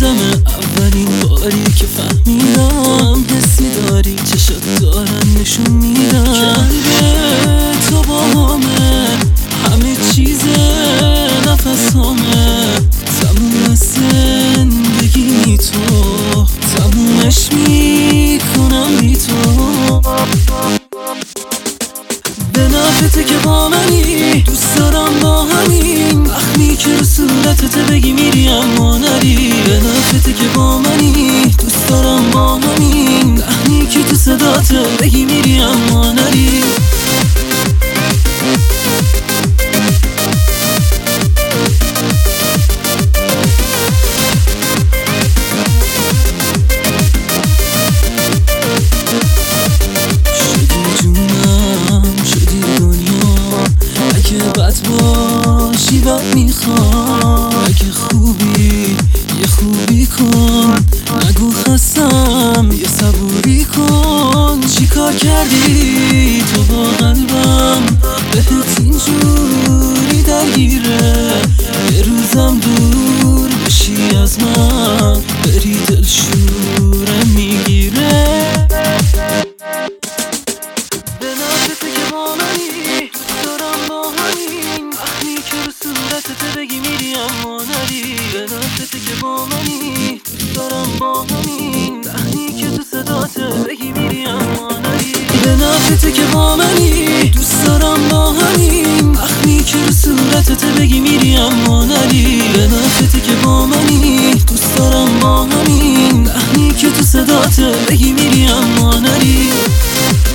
یادم اولین باری که فهمیدم حسی داری، چشات دارن نشون میدن که قلب تو با همه چیز نفسامه. تموم زندگی بی تو، تمومش میکنم بی تو. به نفته که با منی، دوست دارم با همین وقتی که رو صورتت بگی میری اما نری. به نفته که با منی، دوست دارم با همین لحنی که تو صدات بگی میری اما نری. بد باشی بد میخوام، اگه خوبی یه خوبی کن، نگو خستم یه صبوری کن. چی کار کردی تو با قلبم، بهت اینجوری درگیره؟ یه روزم دور بشی از من، بری دلشورم میگیره. به نفته که با منی، دوست دارم با همین وقتی که رو صورتت بگی میری اما نری. به نفته که با منی، دوست دارم با همین لحنی که تو صدات بگی میری اما نری. به نفته که با منی، دوست دارم با همین وقتی که رو صورتت بگی میری اما نری. به نفته که با منی، دوست دارم با همین لحنی که تو صدات بگی میری اما نری.